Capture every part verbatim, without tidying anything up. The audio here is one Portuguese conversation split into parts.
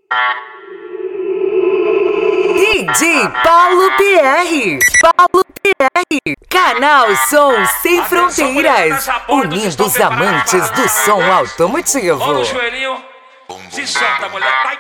D J Paulo P R, Paulo P R, canal Som Sem Fronteiras, unindo os amantes do som automotivo. Olha o joelhinho, se solta, mulher, vai.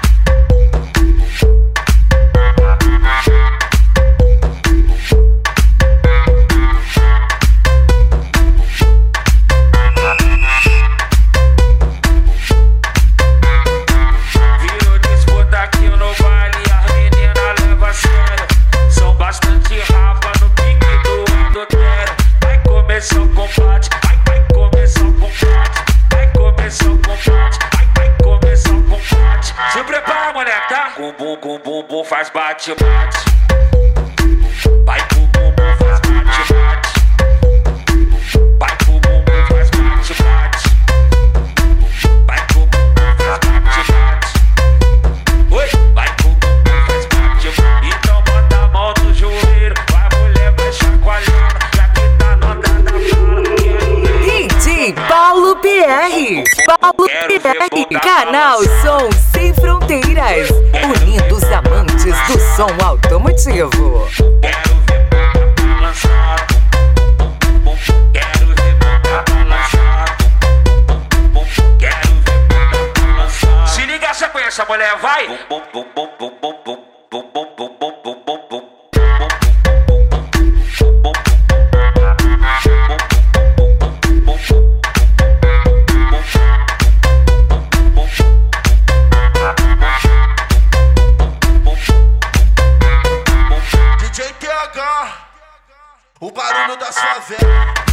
Começar o combate, vai, vai começar o combate, vai começar o combate, vai, vai começar o combate. Se prepara, mulher, tá? Com bum, com bum, bum, faz bate, bate. Vai com bum, bum, faz bate, bate. Vai com bum, bum, faz bate, bate. Vai com bum, bum, faz bate, bate. Oi, vai com bum, bum, faz bate, bate. Então bota a mão no joelho, vai mulher, vai chacoalhando. Paulo P R, Paulo P R, canal Som Sem Fronteiras, unindo os amantes do som automotivo. Quero ver boca balançar, quero ver boca balançar, quero ver boca balançar. Se liga a sequência, mulher, vai! Bum, bum, bum, bum, bum, bum, bum, bum, bum, bum, bum, bum, bum. O barulho das favelas.